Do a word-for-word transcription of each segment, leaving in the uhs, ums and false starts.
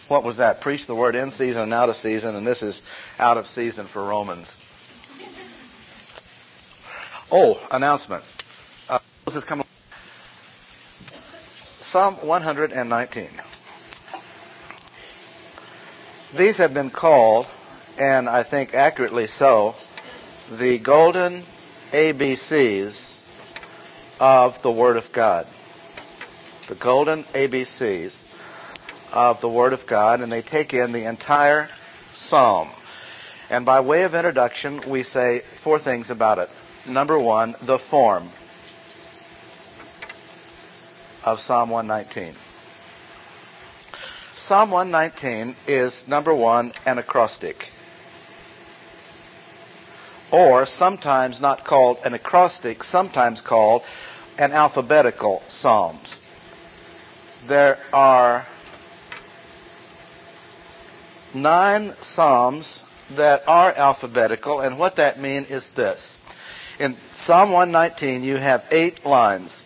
What was that? Preach the word in season and out of season, and this is out of season for Romans. Oh, announcement. Uh, this coming. Psalm one nineteen. These have been called, and I think accurately so, the golden A B Cs of the Word of God. The golden A B Cs of the Word of God, and they take in the entire Psalm. And by way of introduction, we say four things about it. Number one, the form of Psalm one nineteen. Psalm one nineteen is, number one, an acrostic. Or sometimes not called an acrostic, sometimes called an alphabetical psalms. There are nine psalms that are alphabetical, and what that means is this. In Psalm one nineteen, you have eight lines.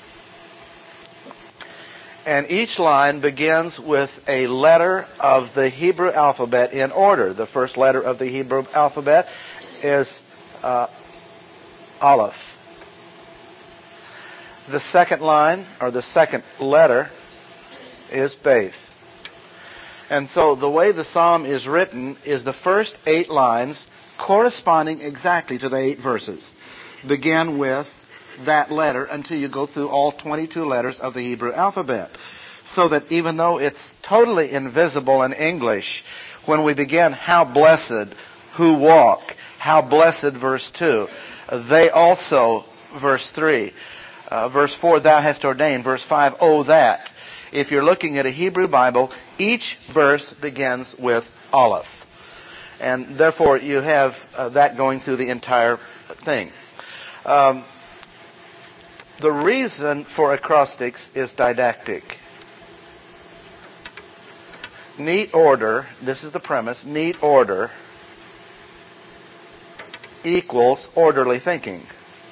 And each line begins with a letter of the Hebrew alphabet in order. The first letter of the Hebrew alphabet is uh, Aleph. The second line, or the second letter, is Beth. And so the way the psalm is written is the first eight lines corresponding exactly to the eight verses begin with that letter until you go through all twenty-two letters of the Hebrew alphabet. So that even though it's totally invisible in English, when we begin, how blessed who walk, how blessed, verse two, they also, verse three, uh, verse four, thou hast ordained, verse five, oh that. If you're looking at a Hebrew Bible, each verse begins with Aleph. And therefore you have uh, that going through the entire thing. Um, the reason for acrostics is didactic. Neat order, this is the premise, neat order equals orderly thinking.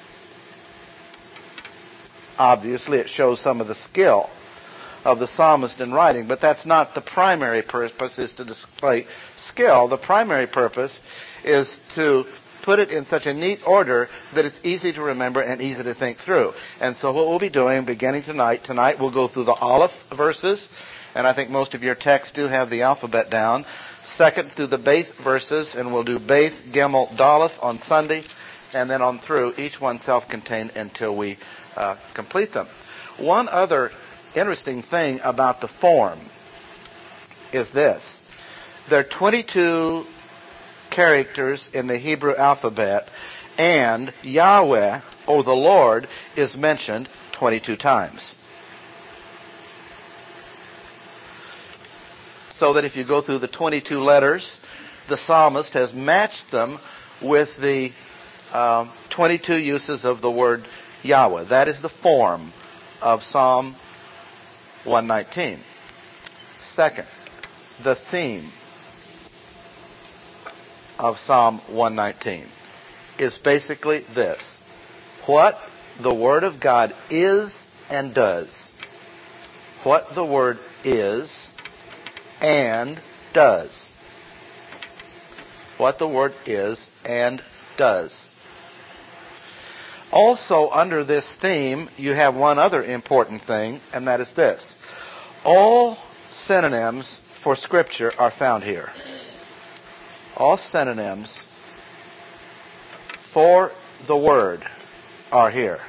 Obviously, it shows some of the skill of the psalmist in writing, but that's not the primary purpose, is to display skill. The primary purpose is to put it in such a neat order that it's easy to remember and easy to think through. And so what we'll be doing beginning tonight, tonight we'll go through the Aleph verses, and I think most of your texts do have the alphabet down. Second, through the Beth verses, and we'll do Beth, Gimel, Daleth on Sunday, and then on through, each one self-contained until we uh, complete them. One other interesting thing about the form is this. There are twenty-two characters in the Hebrew alphabet, and Yahweh, or the Lord, is mentioned twenty-two times. So that if you go through the twenty-two letters, the psalmist has matched them with the um, twenty-two uses of the word Yahweh. That is the form of Psalm one nineteen. Second, the theme of Psalm one nineteen is basically this. What the Word of God is and does. What the Word is and does. What the Word is and does. Also, under this theme, you have one other important thing, and that is this. All synonyms for Scripture are found here. All synonyms for the Word are here.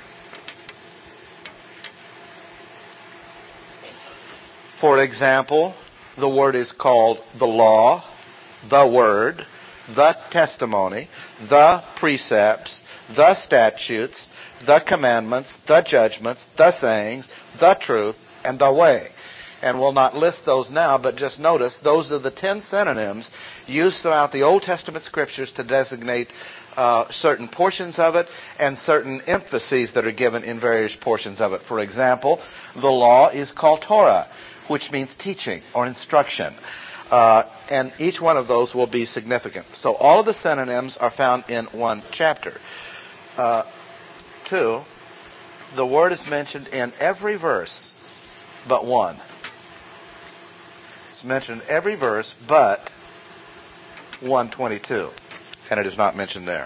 For example, the Word is called the law, the Word, the testimony, the precepts, the statutes, the commandments, the judgments, the sayings, the truth, and the way. And we'll not list those now, but just notice those are the ten synonyms used throughout the Old Testament Scriptures to designate uh, certain portions of it and certain emphases that are given in various portions of it. For example, the law is called Torah, which means teaching or instruction. Uh, and each one of those will be significant. So all of the synonyms are found in one chapter. Uh, two, the word is mentioned in every verse but one. It's mentioned every verse but one twenty-two, and it is not mentioned there.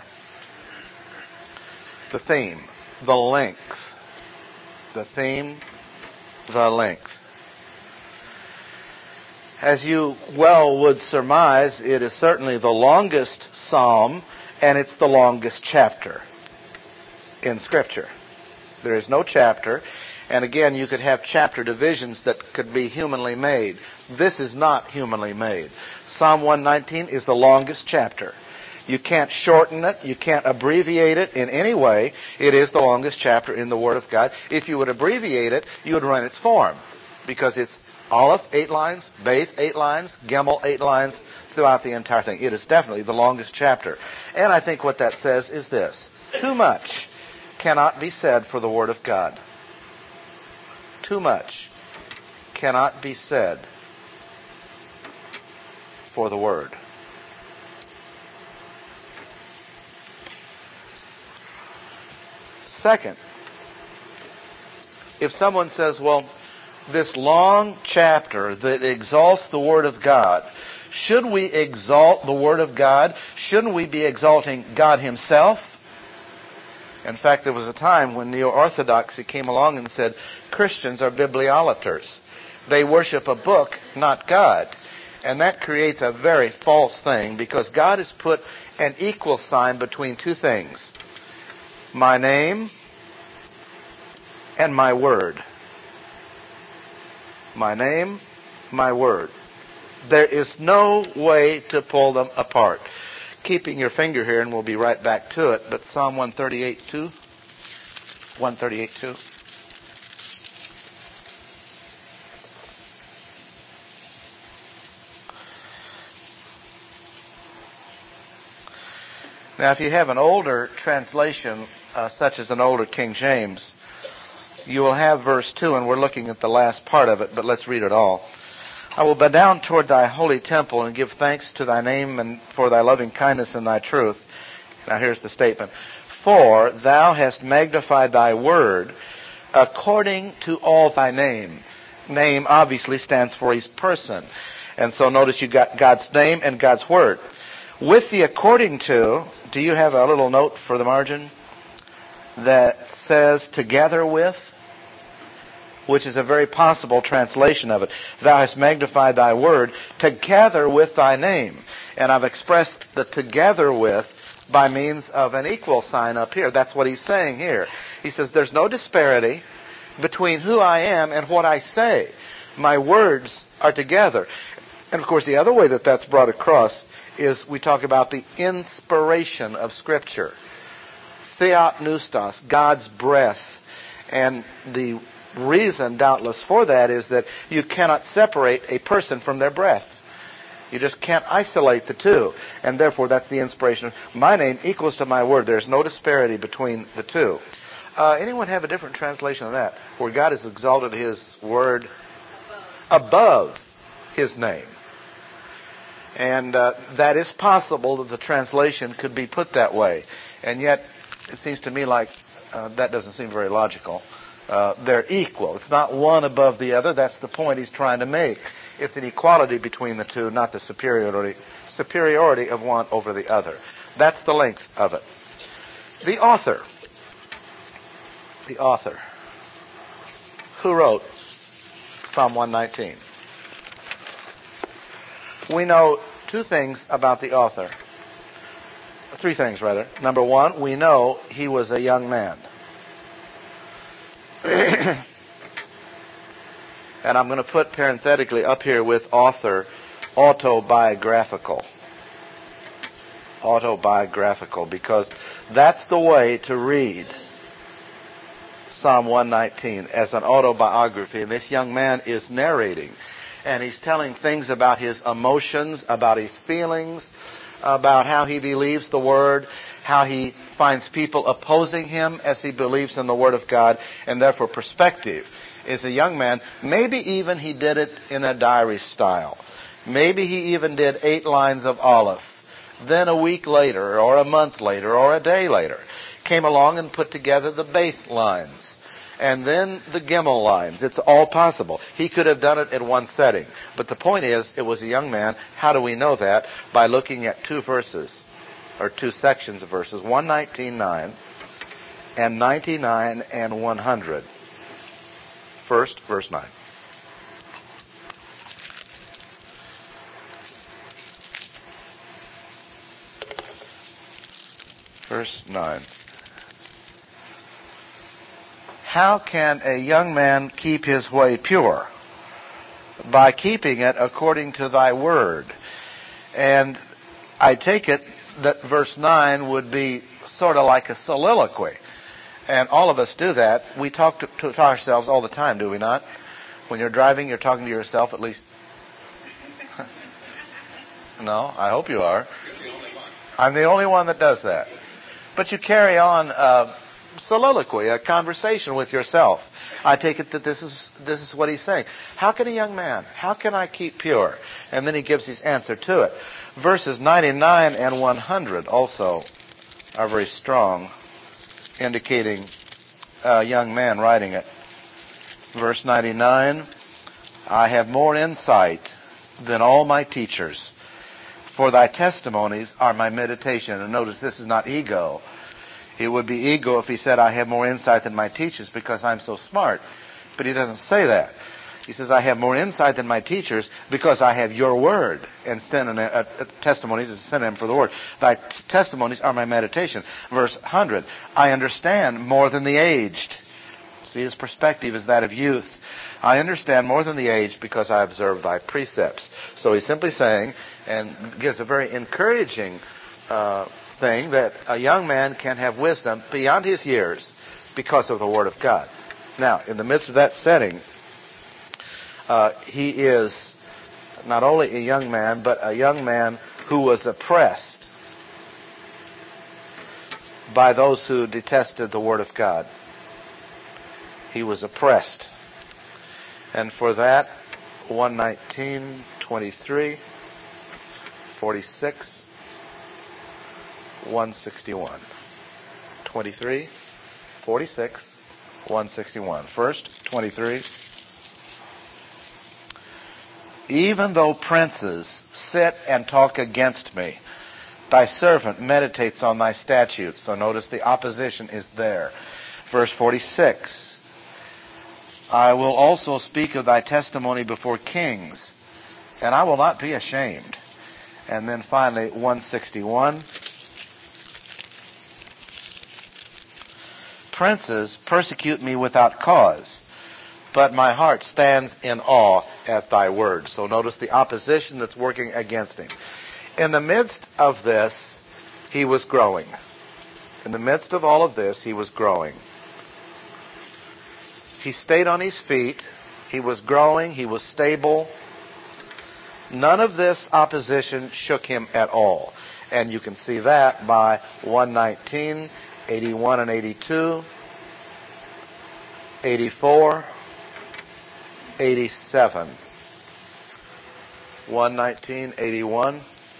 The theme, the length. The theme, the length. As you well would surmise, it is certainly the longest psalm, and it's the longest chapter in Scripture. There is no chapter, and again, you could have chapter divisions that could be humanly made. This is not humanly made. Psalm one nineteen is the longest chapter. You can't shorten it. You can't abbreviate it in any way. It is the longest chapter in the Word of God. If you would abbreviate it, you would run its form, because it's Aleph, eight lines, Beth, eight lines, Gimel, eight lines, throughout the entire thing. It is definitely the longest chapter. And I think what that says is this: too much cannot be said for the Word of God. Too much cannot be said for the Word. Second, if someone says, well, this long chapter that exalts the Word of God, should we exalt the Word of God? Shouldn't we be exalting God Himself? In fact, there was a time when Neo-Orthodoxy came along and said Christians are bibliolaters. They worship a book, not God. And that creates a very false thing, because God has put an equal sign between two things: my name and my word. My name, my word. There is no way to pull them apart. Keeping your finger here, and we'll be right back to it, but Psalm one thirty-eight two. one thirty-eight two. Now, if you have an older translation, uh, such as an older King James, you will have verse two, and we're looking at the last part of it, but let's read it all. I will bow down toward thy holy temple and give thanks to thy name and for thy loving kindness and thy truth. Now here's the statement. For thou hast magnified thy word according to all thy name. Name obviously stands for his person. And so notice you got God's name and God's word. With the according to, do you have a little note for the margin that says together with? Which is a very possible translation of it. Thou hast magnified thy word together with thy name. And I've expressed the together with by means of an equal sign up here. That's what he's saying here. He says there's no disparity between who I am and what I say. My words are together. And of course the other way that that's brought across is we talk about the inspiration of Scripture. Theopneustos, God's breath. And the reason, doubtless, for that is that you cannot separate a person from their breath. You just can't isolate the two. And therefore, that's the inspiration. My name equals to my word. There's no disparity between the two. Uh, anyone have a different translation of that? Where God has exalted His word above His name. And uh, that is possible that the translation could be put that way. And yet, it seems to me like uh, that doesn't seem very logical. Uh, they're equal. It's not one above the other. That's the point he's trying to make. It's an equality between the two, not the superiority superiority of one over the other. That's the length of it. The author. The author. Who wrote Psalm one nineteen? We know two things about the author. Three things, rather. Number one, we know he was a young man. And I'm going to put parenthetically up here with author, autobiographical. Autobiographical, because that's the way to read Psalm one nineteen as an autobiography. And this young man is narrating. And he's telling things about his emotions, about his feelings, about how he believes the Word, how he finds people opposing him as he believes in the Word of God, and therefore perspective. Is a young man, maybe even he did it in a diary style. Maybe he even did eight lines of Aleph. Then a week later, or a month later, or a day later, came along and put together the Beth lines. and then the Gimel lines. It's all possible. He could have done it in one setting. But the point is, it was a young man. How do we know that? By looking at two verses, or two sections of verses, one nineteen nine and ninety-nine and one hundred. First, verse nine. Verse nine. How can a young man keep his way pure? By keeping it according to thy word. And I take it that verse nine would be sort of like a soliloquy. And all of us do that. We talk to, to, to ourselves all the time, do we not? When you're driving, you're talking to yourself at least. No, I hope you are. I'm the only one that does that. But you carry on a soliloquy, a conversation with yourself. I take it that this is this is what he's saying. How can a young man, how can I keep pure? And then he gives his answer to it. Verses ninety-nine and one hundred also are very strong, indicating a young man writing it. Verse ninety-nine, I have more insight than all my teachers, for thy testimonies are my meditation. And notice this is not ego. It would be ego if he said, I have more insight than my teachers because I'm so smart. But he doesn't say that. He says, I have more insight than my teachers because I have your word. And synonym, uh, uh, testimonies is a synonym for the word. Thy t- testimonies are my meditation. Verse one hundred, I understand more than the aged. See, his perspective is that of youth. I understand more than the aged because I observe thy precepts. So he's simply saying, and gives a very encouraging uh, thing, that a young man can have wisdom beyond his years because of the Word of God. Now, in the midst of that setting, uh, he is not only a young man, but a young man who was oppressed by those who detested the Word of God. He was oppressed. And for that, one nineteen, twenty-three, forty-six, one sixty-one. twenty-three, forty-six, one sixty-one. First, twenty-three. Even though princes sit and talk against me, thy servant meditates on thy statutes. So notice the opposition is there. Verse forty-six. I will also speak of thy testimony before kings, and I will not be ashamed. And then finally, one sixty-one. Princes persecute me without cause, but my heart stands in awe at thy word. So notice the opposition that's working against him. In the midst of this, he was growing. In the midst of all of this, he was growing. He stayed on his feet. He was growing. He was stable. None of this opposition shook him at all. And you can see that by one nineteen, eighty-one and eighty-two, eighty-four, eighty-seven. one nineteen, eighty-one.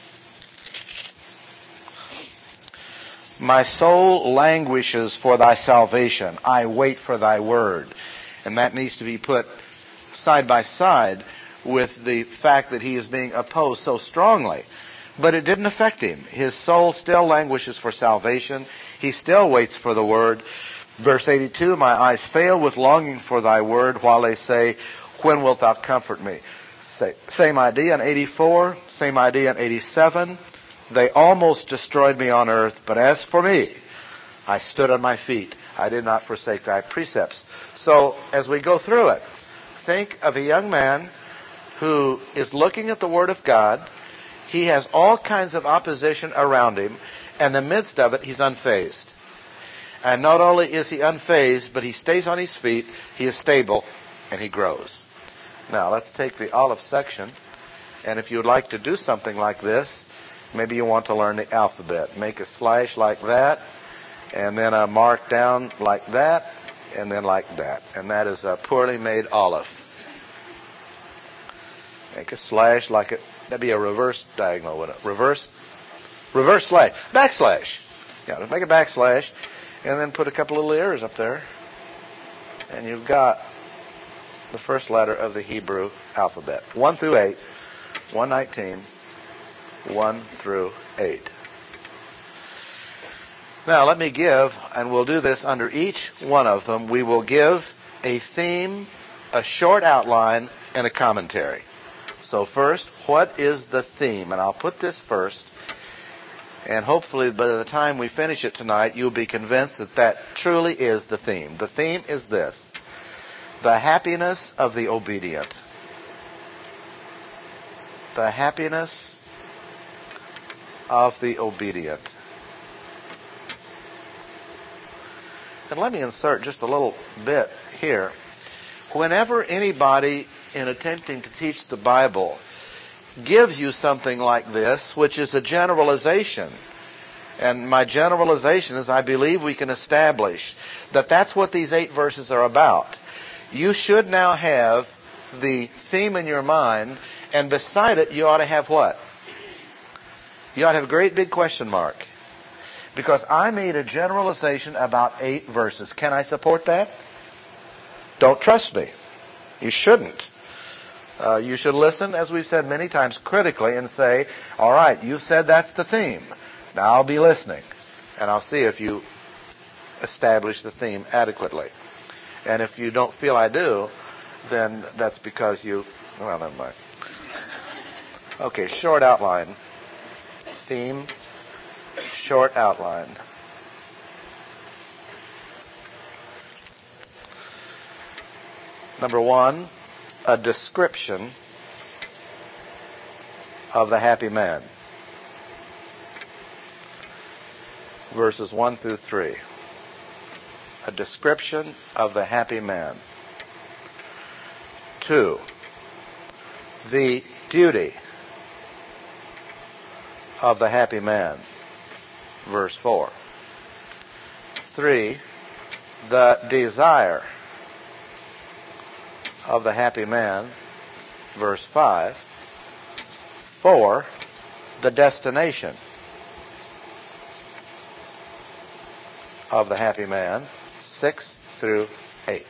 My soul languishes for thy salvation. I wait for thy word. And that needs to be put side by side with the fact that he is being opposed so strongly. But it didn't affect him. His soul still languishes for salvation. He still waits for the word. Verse eighty-two, my eyes fail with longing for thy word while they say, when wilt thou comfort me? Same idea in eighty-four, same idea in eighty-seven. They almost destroyed me on earth, but as for me, I stood on my feet. I did not forsake thy precepts. So as we go through it, think of a young man who is looking at the Word of God. He has all kinds of opposition around him, and in the midst of it, he's unfazed. And not only is he unfazed, but he stays on his feet, he is stable, and he grows. Now, let's take the olive section, and if you would like to do something like this, maybe you want to learn the alphabet. Make a slash like that, and then a mark down like that, and then like that. And that is a poorly made olive. Make a slash like it. That'd be a reverse diagonal, wouldn't it? Reverse, reverse slash, backslash. Yeah, make a backslash, and then put a couple little ears up there, And you've got the first letter of the Hebrew alphabet. one through eight. one nineteen. one through eight. Now let me give, and we'll do this under each one of them, we will give a theme, a short outline, and a commentary. So first, what is the theme? And I'll put this first, and hopefully by the time we finish it tonight, you'll be convinced that that truly is the theme. The theme is this: the happiness of the obedient. The happiness of the obedient. And let me insert just a little bit here. Whenever anybody, in attempting to teach the Bible, gives you something like this, which is a generalization, and my generalization is I believe we can establish that that's what these eight verses are about. You should now have the theme in your mind, and beside it you ought to have what? You ought to have a great big question mark. Because I made a generalization about eight verses. Can I support that? Don't trust me. You shouldn't. Uh, you should listen, as we've said many times, critically and say, all right, you've said that's the theme. Now I'll be listening. And I'll see if you establish the theme adequately. And if you don't feel I do, then that's because you... Well, never mind. Okay, short outline. Theme. Short outline. Number one, a description of the happy man. Verses one through three. A description of the happy man. Two, the duty of the happy man. Verse four. Three, the desire of the happy man. Verse five. Four, the destination of the happy man. Six through eight.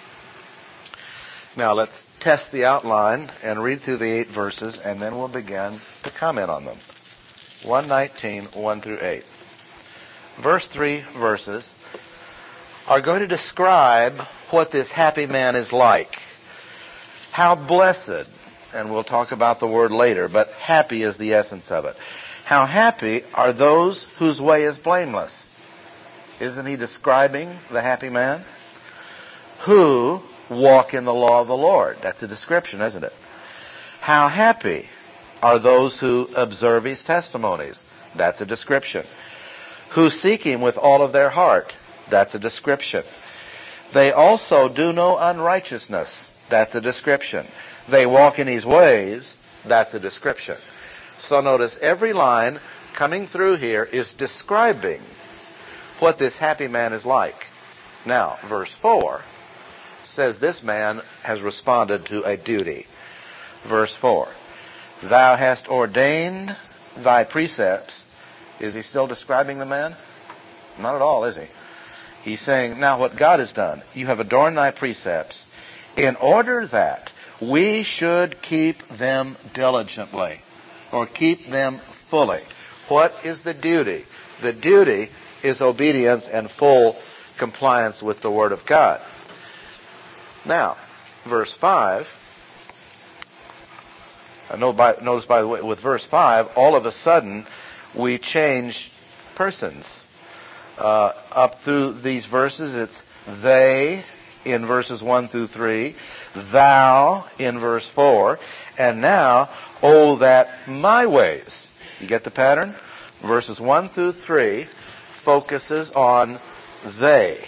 Now let's test the outline and read through the eight verses, and then we'll begin to comment on them. one nineteen, one through eight. Verse three verses are going to describe what this happy man is like. How blessed, and we'll talk about the word later, but happy is the essence of it. How happy are those whose way is blameless. Isn't he describing the happy man? Who walk in the law of the Lord. That's a description, isn't it? How happy are those who observe his testimonies. That's a description. Who seek him with all of their heart. That's a description. They also do no unrighteousness. That's a description. They walk in his ways. That's a description. So notice every line coming through here is describing what this happy man is like. Now, verse four says this man has responded to a duty. Verse four. Thou hast ordained thy precepts. Is he still describing the man? Not at all, is he? He's saying, now what God has done, you have adorned thy precepts in order that we should keep them diligently, or keep them fully. What is the duty? The duty is obedience and full compliance with the Word of God. Now, verse five, notice by the way, with verse five, all of a sudden we change persons. Uh, up through these verses, it's they in verses one through three, thou in verse four, and now, oh, that my ways. You get the pattern? Verses one through three focuses on they.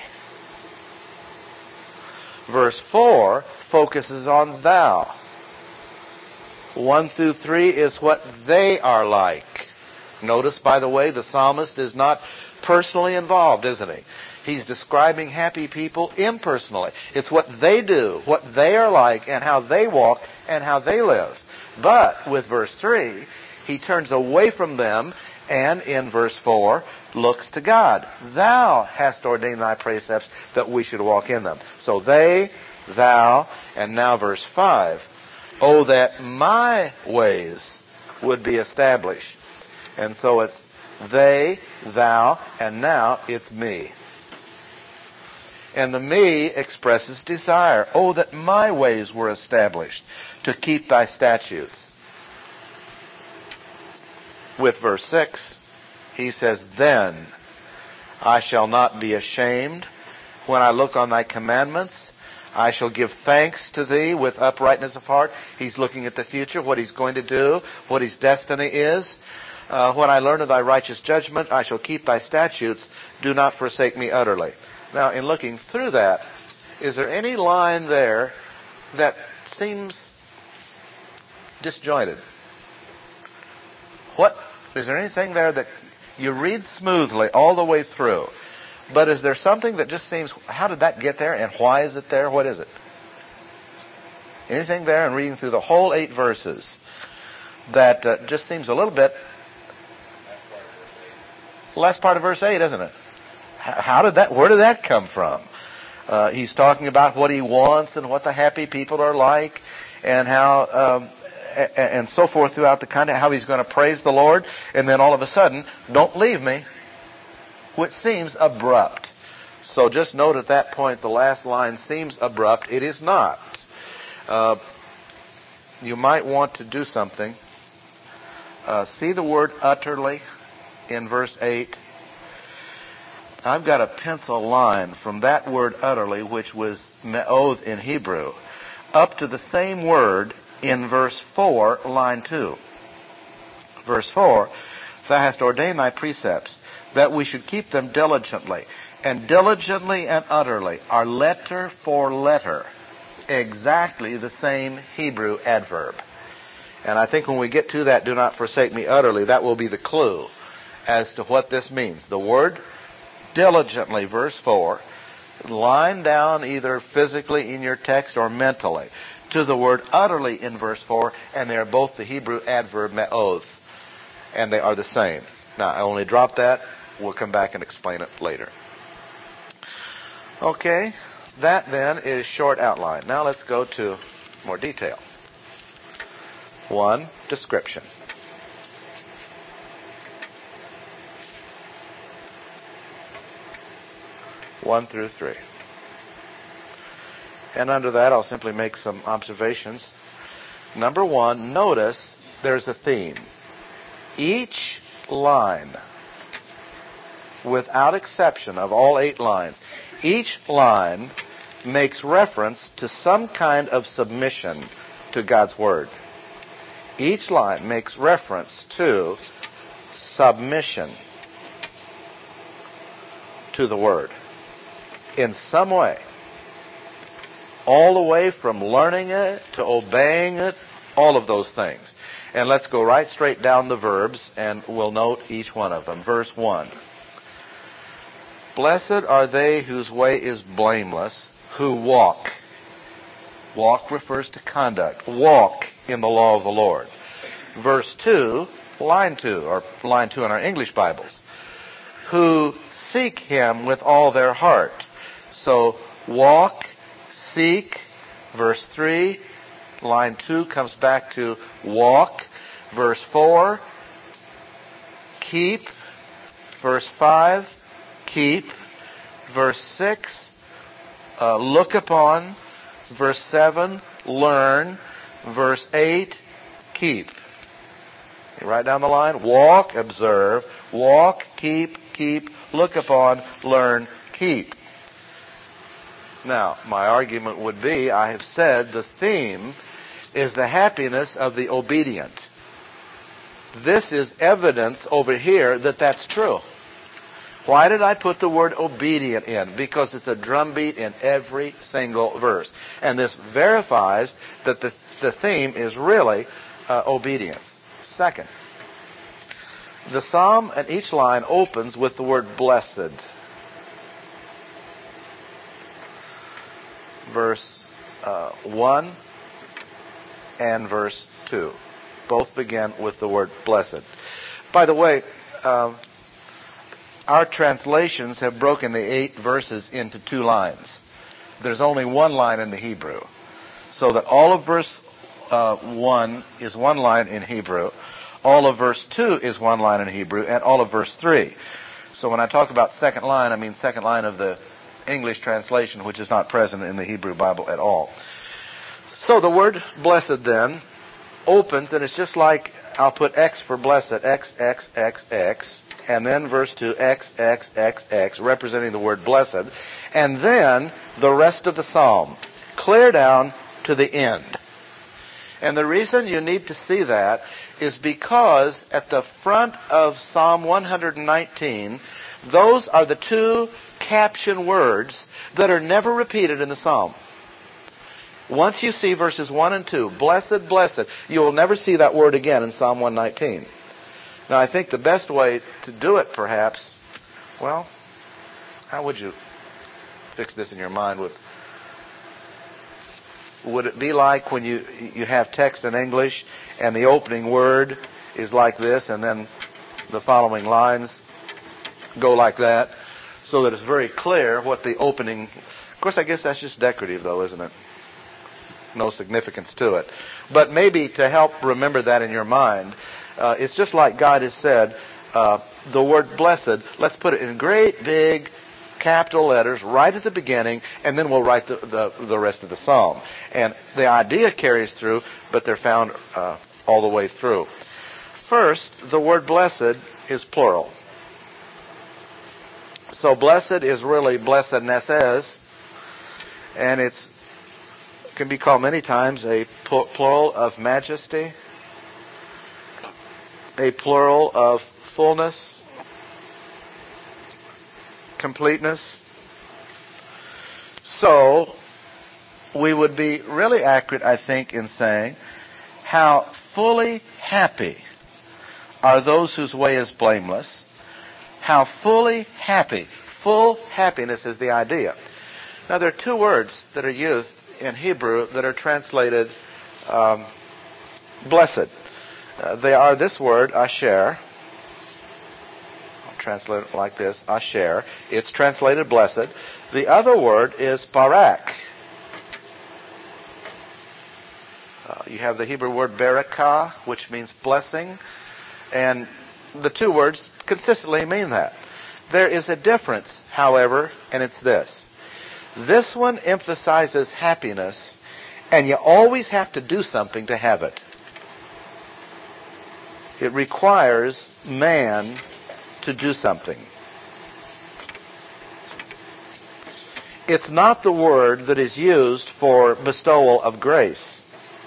Verse four focuses on thou. One through three is what they are like. Notice, by the way, the psalmist is not personally involved, isn't he? He's describing happy people impersonally. It's what they do, what they are like, and how they walk, and how they live. But with verse three, he turns away from them And in verse four, looks to God. Thou hast ordained thy precepts that we should walk in them. So they, thou, and now verse five. Oh, that my ways would be established. And so it's they, thou, and now it's me. And the me expresses desire. Oh, that my ways were established to keep thy statutes. With verse six, he says, then I shall not be ashamed when I look on thy commandments. I shall give thanks to thee with uprightness of heart. He's looking at the future, what he's going to do, what his destiny is. Uh, when I learn of thy righteous judgment, I shall keep thy statutes. Do not forsake me utterly. Now, in looking through that, is there any line there that seems disjointed? What? Is there anything there that you read smoothly all the way through, but is there something that just seems, how did that get there and why is it there? What is it? Anything there in reading through the whole eight verses that uh, just seems a little bit, last part of verse eight, isn't it? How did that, where did that come from? Uh, he's talking about what he wants and what the happy people are like and how, um, and, and so forth throughout the content, how he's going to praise the Lord. And then all of a sudden, don't leave me, which seems abrupt. So just note at that point, the last line seems abrupt. It is not. Uh, you might want to do something. Uh, see the word utterly in verse eight. I've got a pencil line from that word utterly, which was me'oth in Hebrew, up to the same word in verse four, line two. Verse four, thou hast ordained thy precepts, that we should keep them diligently. And diligently and utterly are letter for letter exactly the same Hebrew adverb. And I think when we get to that, do not forsake me utterly, that will be the clue as to what this means. The word diligently, verse four, line down either physically in your text or mentally to the word utterly in verse four, and they are both the Hebrew adverb me'oth, and they are the same. Now, I only dropped that. We'll come back and explain it later. Okay, that then is short outline. Now let's go to more detail. One, description. One through three. And under that, I'll simply make some observations. Number one, notice there's a theme. Each line, without exception of all eight lines, each line makes reference to some kind of submission to God's Word. Each line makes reference to submission to the Word in some way. All the way from learning it to obeying it, all of those things. And let's go right straight down the verbs, and we'll note each one of them. Verse one. Blessed are they whose way is blameless, who walk. Walk refers to conduct. Walk in the law of the Lord. Verse two, line two, or line two in our English Bibles. Who seek Him with all their heart. So, walk, seek. Verse three, line two comes back to walk. Verse four, keep. Verse five, keep. Verse six, uh, look upon. Verse seven, learn. Verse eight, keep. Right down the line, walk, observe, walk, keep, keep, look upon, learn, keep. Now, my argument would be, I have said the theme is the happiness of the obedient. This is evidence over here that that's true. Why did I put the word obedient in? Because it's a drumbeat in every single verse. And this verifies that the, the theme is really uh, obedience. Second, the psalm at each line opens with the word blessed. Verse uh, one and verse two both begin with the word blessed. By the way, uh, our translations have broken the eight verses into two lines. There's only one line in the Hebrew. So that all of verse uh, one is one line in Hebrew, all of verse two is one line in Hebrew, and all of verse three. So when I talk about second line, I mean second line of the English translation, which is not present in the Hebrew Bible at all. So the word blessed then opens, and it's just like, I'll put X for blessed, X, X, X, X, and then verse two, X, X, X, X, representing the word blessed, and then the rest of the psalm, clear down to the end. And the reason you need to see that is because at the front of Psalm one nineteen, those are the two caption words that are never repeated in the psalm. Once you see verses one and two, blessed, blessed, you will never see that word again in Psalm one nineteen. Now, I think the best way to do it, perhaps, well, how would you fix this in your mind? With would it be like when you you have text in English and the opening word is like this, and then the following lines go like that, so that it's very clear what the opening... Of course, I guess that's just decorative, though, isn't it? No significance to it. But maybe to help remember that in your mind, uh, it's just like God has said, uh, the word blessed, let's put it in great big capital letters right at the beginning, and then we'll write the, the, the rest of the psalm. And the idea carries through, but they're found uh, all the way through. First, the word blessed is plural. So blessed is really blessednesses, and it's can be called many times a plural of majesty, a plural of fullness, completeness. So we would be really accurate, I think, in saying how fully happy are those whose way is blameless. How fully happy. Full happiness is the idea. Now, there are two words that are used in Hebrew that are translated um, blessed. Uh, they are this word, asher. I'll translate it like this, asher. It's translated blessed. The other word is barak. Uh, you have the Hebrew word barakah, which means blessing. And the two words consistently mean that. There is a difference, however, and it's this. This one emphasizes happiness, and you always have to do something to have it. It requires man to do something. It's not the word that is used for bestowal of grace.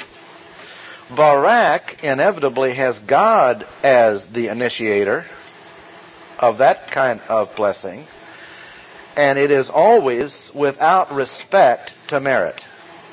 Barak inevitably has God as the initiator of that kind of blessing, and it is always without respect to merit.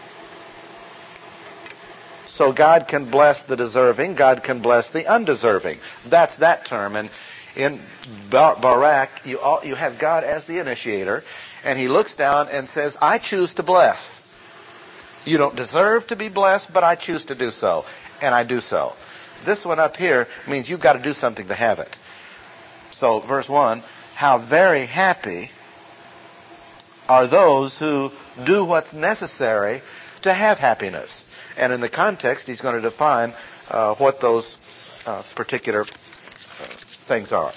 So God can bless the deserving, God can bless the undeserving. That's that term. And in Barak, you, all, you have God as the initiator, and He looks down and says, I choose to bless. You don't deserve to be blessed, but I choose to do so, and I do so. This one up here means you've got to do something to have it. So, verse one, how very happy are those who do what's necessary to have happiness. And in the context, he's going to define uh, what those uh, particular uh, things are.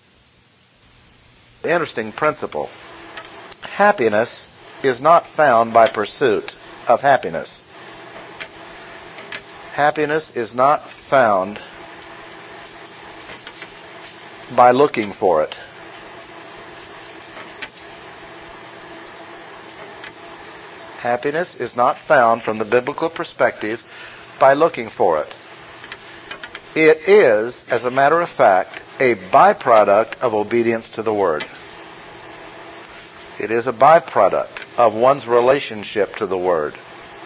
The interesting principle. Happiness is not found by pursuit of happiness. Happiness is not found by looking for it. Happiness is not found from the biblical perspective by looking for it. It is, as a matter of fact, a byproduct of obedience to the Word. It is a byproduct of one's relationship to the Word.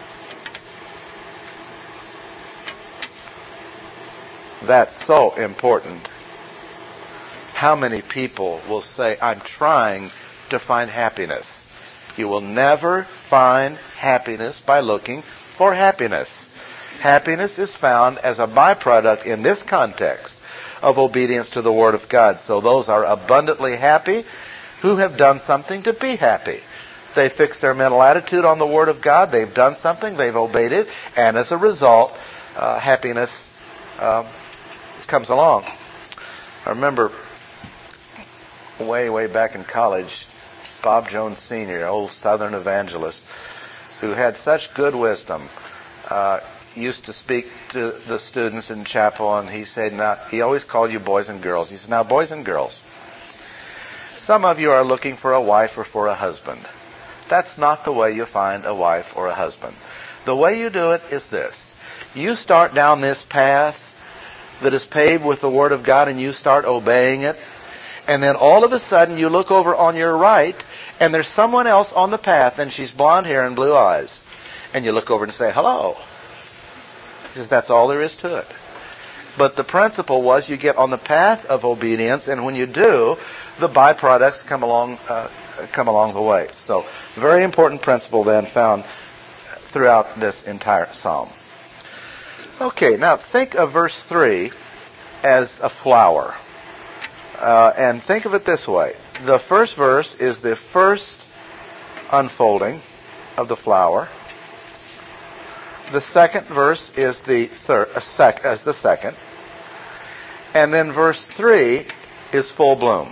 That's so important. How many people will say, I'm trying to find happiness? You will never find happiness by looking for happiness. Happiness is found as a byproduct in this context of obedience to the Word of God. So those are abundantly happy who have done something to be happy. They fix their mental attitude on the Word of God. They've done something. They've obeyed it. And as a result, uh, happiness uh, comes along. I remember way, way back in college, Bob Jones Senior, old Southern evangelist, who had such good wisdom, uh, used to speak to the students in chapel, and he said, now, he always called you boys and girls. He said, now, boys and girls, some of you are looking for a wife or for a husband. That's not the way you find a wife or a husband. The way you do it is this. You start down this path that is paved with the Word of God, and you start obeying it. And then all of a sudden you look over on your right, and there's someone else on the path, and she's blonde hair and blue eyes. And you look over and say, hello. He says, that's all there is to it. But the principle was you get on the path of obedience, and when you do, the byproducts come along uh, come along the way. So, very important principle then found throughout this entire psalm. Okay, now think of verse three as a flower. Uh, and think of it this way. The first verse is the first unfolding of the flower. The second verse is the third, uh, sec, as the second. And then verse three is full bloom.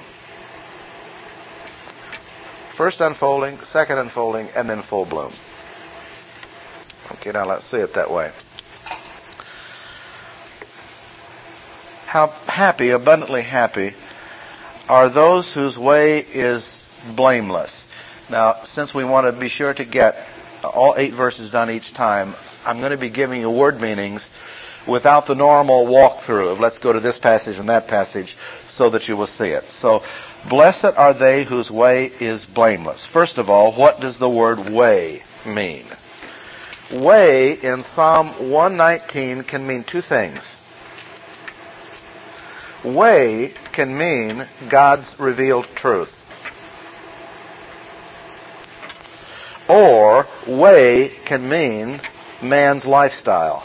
First unfolding, second unfolding, and then full bloom. Okay, now let's see it that way. How happy, abundantly happy, are those whose way is blameless. Now, since we want to be sure to get all eight verses done each time, I'm going to be giving you word meanings without the normal walkthrough of let's go to this passage and that passage so that you will see it. So, blessed are they whose way is blameless. First of all, what does the word way mean? Way in Psalm one nineteen can mean two things. Way can mean God's revealed truth. Or way can mean man's lifestyle.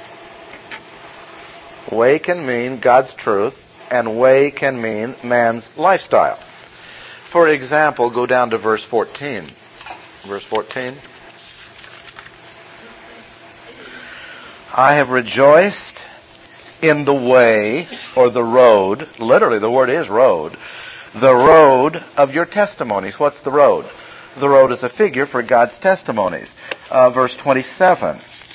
Way can mean God's truth, and way can mean man's lifestyle. For example, go down to verse fourteen. Verse fourteen. I have rejoiced in the way, or the road, literally the word is road, the road of your testimonies. What's the road? The road is a figure for God's testimonies. Uh, verse twenty-seven.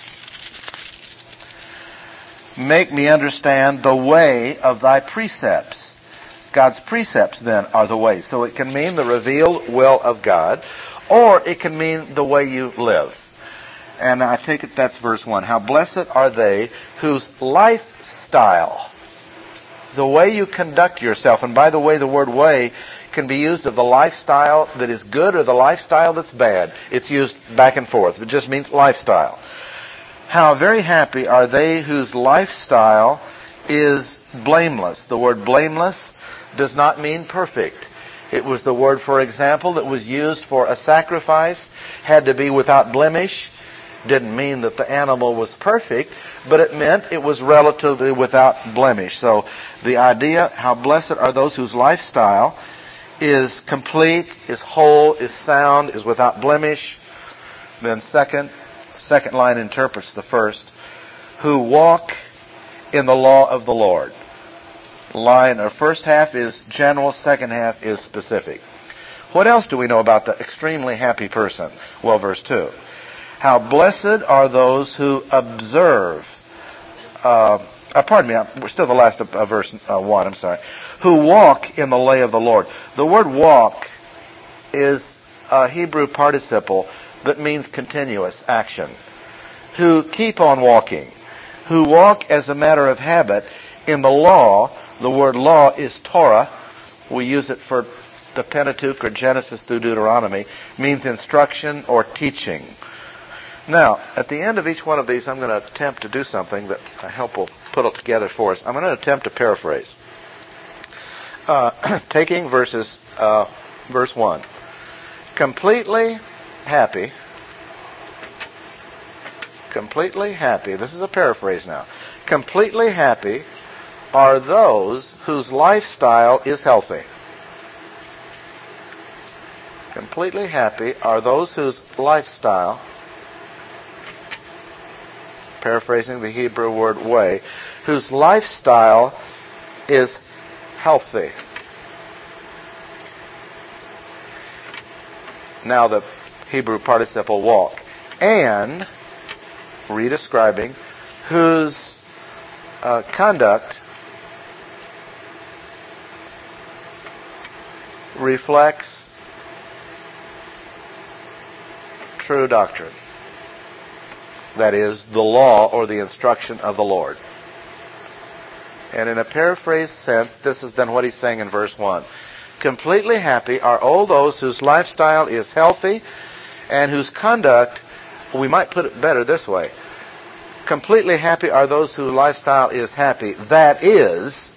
Make me understand the way of thy precepts. God's precepts, then, are the way. So it can mean the revealed will of God, or it can mean the way you live. And I take it that's verse one. How blessed are they whose lifestyle, the way you conduct yourself, and by the way, the word way can be used of the lifestyle that is good or the lifestyle that's bad. It's used back and forth. It just means lifestyle. How very happy are they whose lifestyle is blameless. The word blameless does not mean perfect. It was the word, for example, that was used for a sacrifice, had to be without blemish. Didn't mean that the animal was perfect, but it meant it was relatively without blemish. So the idea, how blessed are those whose lifestyle is complete, is whole, is sound, is without blemish. Then second, second line interprets the first. Who walk in the law of the Lord. Line, or first half is general, second half is specific. What else do we know about the extremely happy person? Well, verse two. How blessed are those who observe, uh, uh, pardon me, we're still the last of uh, verse uh, one, I'm sorry. Who walk in the way of the Lord. The word walk is a Hebrew participle that means continuous action. Who keep on walking. Who walk as a matter of habit in the law. The word law is Torah. We use it for the Pentateuch or Genesis through Deuteronomy. It means instruction or teaching. Now, at the end of each one of these, I'm going to attempt to do something that I hope will put it together for us. I'm going to attempt to paraphrase. Uh, taking verses, uh, verse one. Completely happy. Completely happy. This is a paraphrase now. Completely happy are those whose lifestyle is healthy. Completely happy are those whose lifestyle, paraphrasing the Hebrew word way, whose lifestyle is healthy. Now the Hebrew participle walk. And, redescribing, whose uh, conduct reflects true doctrine. That is, the law or the instruction of the Lord. And in a paraphrased sense, this is then what he's saying in verse one. Completely happy are all those whose lifestyle is healthy and whose conduct, we might put it better this way. Completely happy are those whose lifestyle is happy. That is,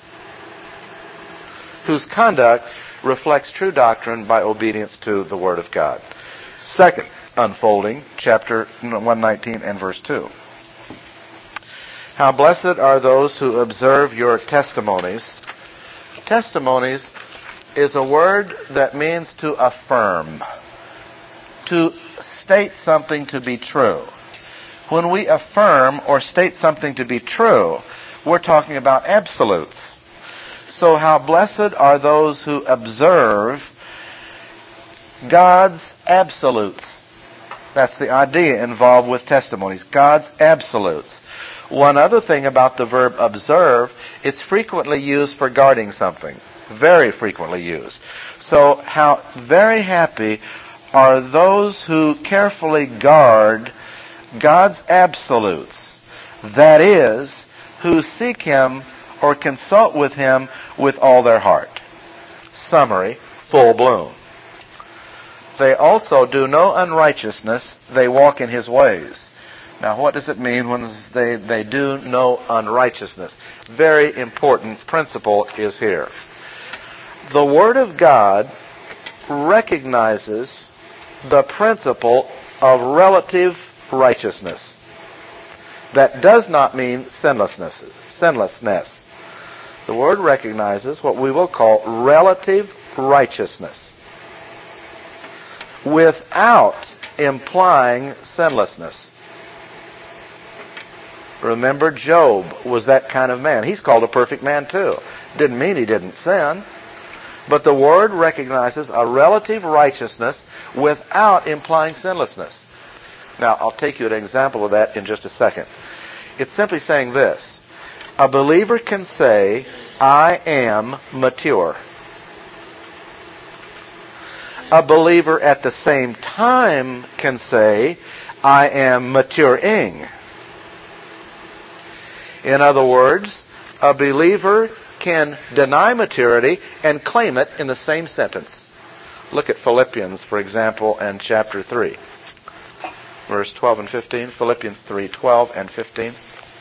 whose conduct reflects true doctrine by obedience to the Word of God. Second unfolding, chapter one nineteen and verse two. How blessed are those who observe your testimonies. Testimonies is a word that means to affirm, to state something to be true. When we affirm or state something to be true, we're talking about absolutes. So how blessed are those who observe God's absolutes. That's the idea involved with testimonies. God's absolutes. One other thing about the verb observe, it's frequently used for guarding something. Very frequently used. So how very happy are those who carefully guard God's absolutes. That is, who seek Him or consult with Him with all their heart. Summary, full bloom. They also do no unrighteousness, they walk in His ways. Now what does it mean when they, they do no unrighteousness? Very important principle is here. The Word of God recognizes the principle of relative righteousness. That does not mean sinlessness. Sinlessness. The Word recognizes what we will call relative righteousness, without implying sinlessness. Remember, Job was that kind of man. He's called a perfect man too. Didn't mean he didn't sin. But the Word recognizes a relative righteousness without implying sinlessness. Now, I'll take you an example of that in just a second. It's simply saying this. A believer can say, I am mature. A believer at the same time can say, I am maturing. In other words, a believer can deny maturity and claim it in the same sentence. Look at Philippians, for example, and chapter three. Verse twelve and fifteen. Philippians three, twelve and fifteen.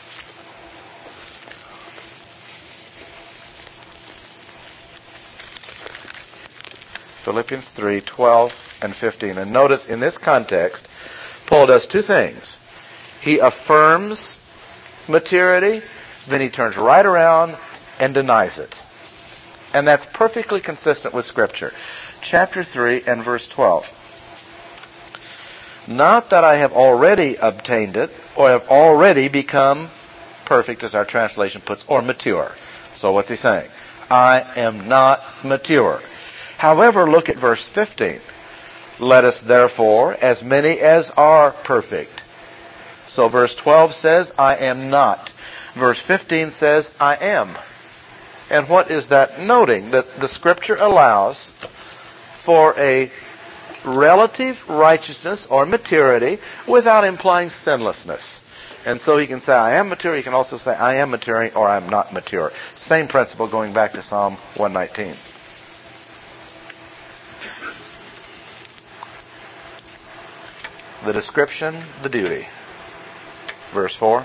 Philippians three, twelve and fifteen. And notice in this context, Paul does two things. He affirms maturity, then he turns right around and denies it. And that's perfectly consistent with Scripture. Chapter three and verse twelve. Not that I have already obtained it, or have already become perfect, as our translation puts, or mature. So what's he saying? I am not mature. However, look at verse fifteen. Let us therefore, as many as are perfect. So verse twelve says, I am not. Verse fifteen says, I am. And what is that noting? That the Scripture allows for a relative righteousness or maturity without implying sinlessness. And so he can say, I am mature. He can also say, I am maturing or I am not mature. Same principle going back to Psalm one nineteen. The description, the duty. Verse four.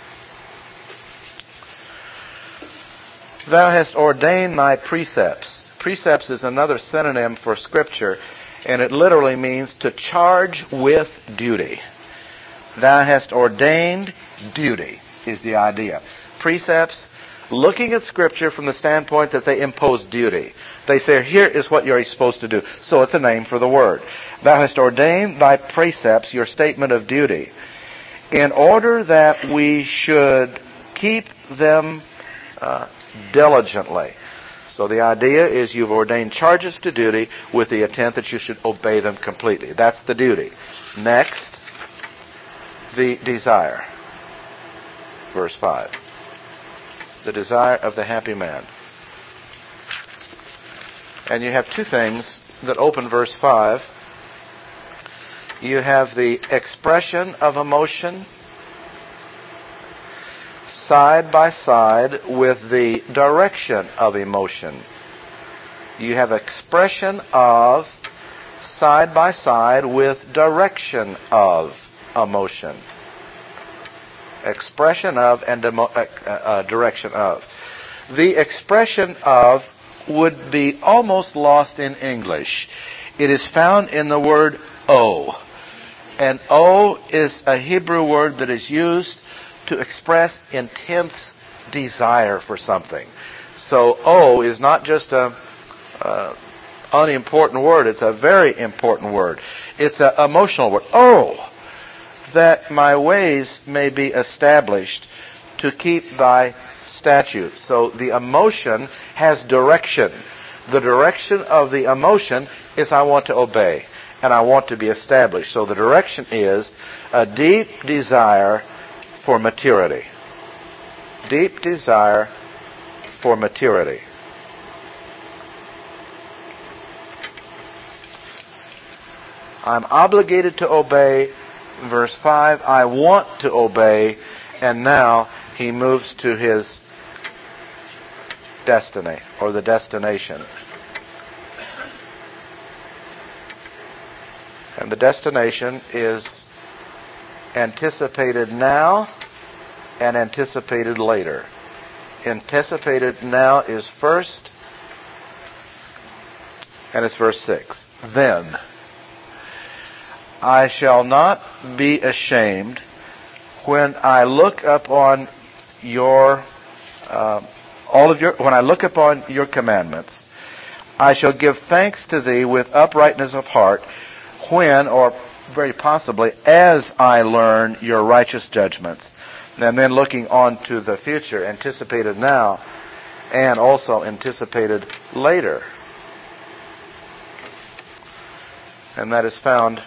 Thou hast ordained thy precepts. Precepts is another synonym for Scripture, and it literally means to charge with duty. Thou hast ordained duty is the idea. Precepts looking at Scripture from the standpoint that they impose duty. They say, here is what you're supposed to do. So it's a name for the Word. Thou hast ordained thy precepts, your statement of duty, in order that we should keep them uh, diligently. So the idea is you've ordained charges to duty with the intent that you should obey them completely. That's the duty. Next, the desire. Verse five. The desire of the happy man. And you have two things that open verse five. You have the expression of emotion side by side with the direction of emotion. You have expression of side by side with direction of emotion. Expression of and emo- uh, uh, direction of. The expression of would be almost lost in English. It is found in the word O. And O is a Hebrew word that is used to express intense desire for something. So O is not just a uh, unimportant word. It's a very important word. It's an emotional word. Oh, that my ways may be established to keep thy statutes. So the emotion has direction. The direction of the emotion is I want to obey and I want to be established. So the direction is a deep desire for maturity. Deep desire for maturity. I'm obligated to obey. Verse five, I want to obey. And now he moves to his destiny, or the destination. And the destination is anticipated now and anticipated later. Anticipated now is first, and it's verse six. Then I shall not be ashamed when I look upon your uh, all of your when I look upon your commandments. I shall give thanks to thee with uprightness of heart when, or very possibly as I learn your righteous judgments. And then looking on to the future, anticipated now and also anticipated later. And that is found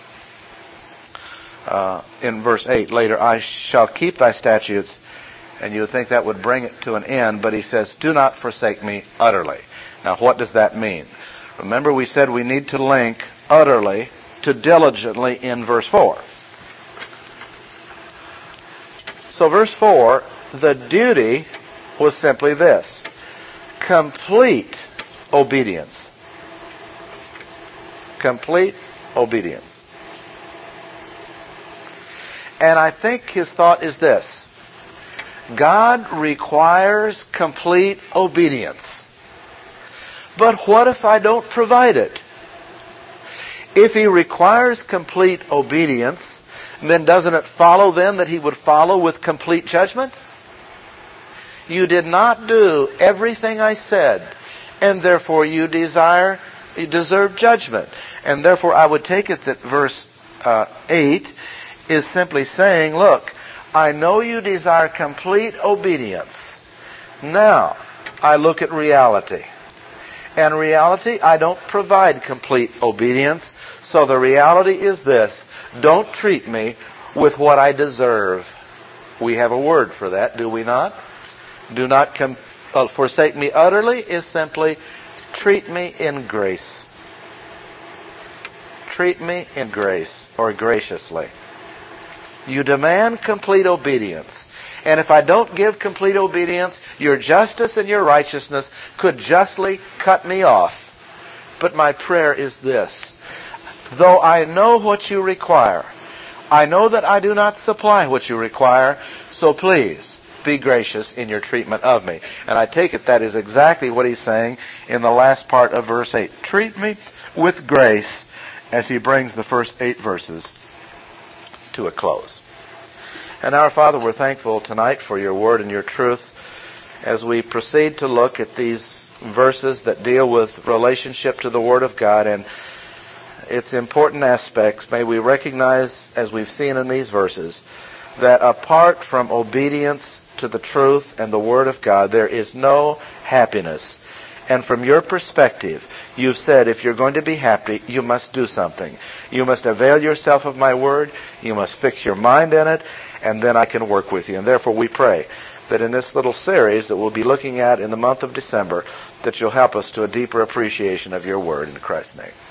uh, in verse eight. Later, I shall keep thy statutes. And you would think that would bring it to an end, but he says, do not forsake me utterly. Now, what does that mean? Remember, we said we need to link utterly to diligently in verse four. So verse four, the duty was simply this: complete obedience. Complete obedience. And I think his thought is this: God requires complete obedience. But what if I don't provide it? If he requires complete obedience, then doesn't it follow then that he would follow with complete judgment? You did not do everything I said, and therefore you desire, you deserve judgment. And therefore I would take it that verse uh, eight is simply saying, look, I know you desire complete obedience. Now, I look at reality. And reality, I don't provide complete obedience. So the reality is this: don't treat me with what I deserve. We have a word for that, do we not? Do not com- uh, forsake me utterly is simply treat me in grace. Treat me in grace, or graciously. You demand complete obedience. And if I don't give complete obedience, your justice and your righteousness could justly cut me off. But my prayer is this: though I know what you require, I know that I do not supply what you require, so please be gracious in your treatment of me. And I take it that is exactly what he's saying in the last part of verse eight. Treat me with grace, as he brings the first eight verses to a close. And our Father, we're thankful tonight for your word and your truth. as we proceed to look at these verses that deal with relationship to the Word of God and its important aspects, may we recognize, as we've seen in these verses, that apart from obedience to the truth and the Word of God, there is no happiness. And from your perspective, you've said if you're going to be happy, you must do something. You must avail yourself of my Word. You must fix your mind in it, and then I can work with you. And therefore we pray that in this little series that we'll be looking at in the month of December, that you'll help us to a deeper appreciation of your Word. In Christ's name.